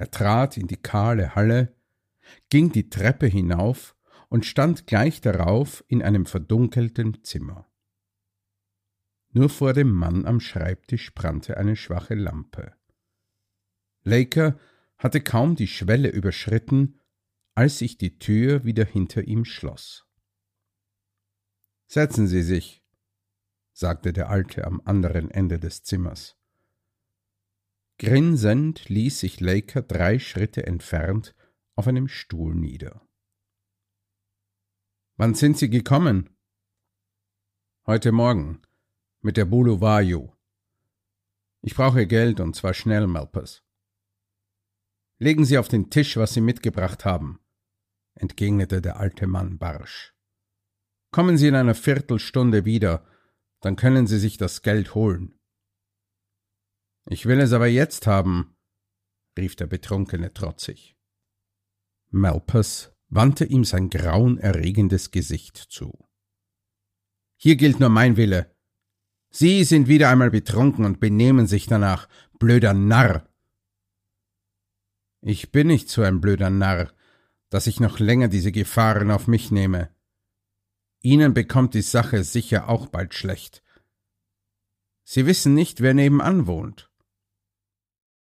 Er trat in die kahle Halle, ging die Treppe hinauf und stand gleich darauf in einem verdunkelten Zimmer. Nur vor dem Mann am Schreibtisch brannte eine schwache Lampe. Laker hatte kaum die Schwelle überschritten, als sich die Tür wieder hinter ihm schloss. »Setzen Sie sich«, sagte der Alte am anderen Ende des Zimmers. Grinsend ließ sich Laker 3 Schritte entfernt auf einem Stuhl nieder. »Wann sind Sie gekommen?« »Heute Morgen, mit der Buluwayo. Ich brauche Geld, und zwar schnell, Malpas.« »Legen Sie auf den Tisch, was Sie mitgebracht haben«, entgegnete der alte Mann barsch. »Kommen Sie in einer Viertelstunde wieder, dann können Sie sich das Geld holen.« »Ich will es aber jetzt haben«, rief der Betrunkene trotzig. Malpas wandte ihm sein grauenerregendes Gesicht zu. »Hier gilt nur mein Wille. Sie sind wieder einmal betrunken und benehmen sich danach, blöder Narr.« »Ich bin nicht so ein blöder Narr, dass ich noch länger diese Gefahren auf mich nehme. Ihnen bekommt die Sache sicher auch bald schlecht. Sie wissen nicht, wer nebenan wohnt.«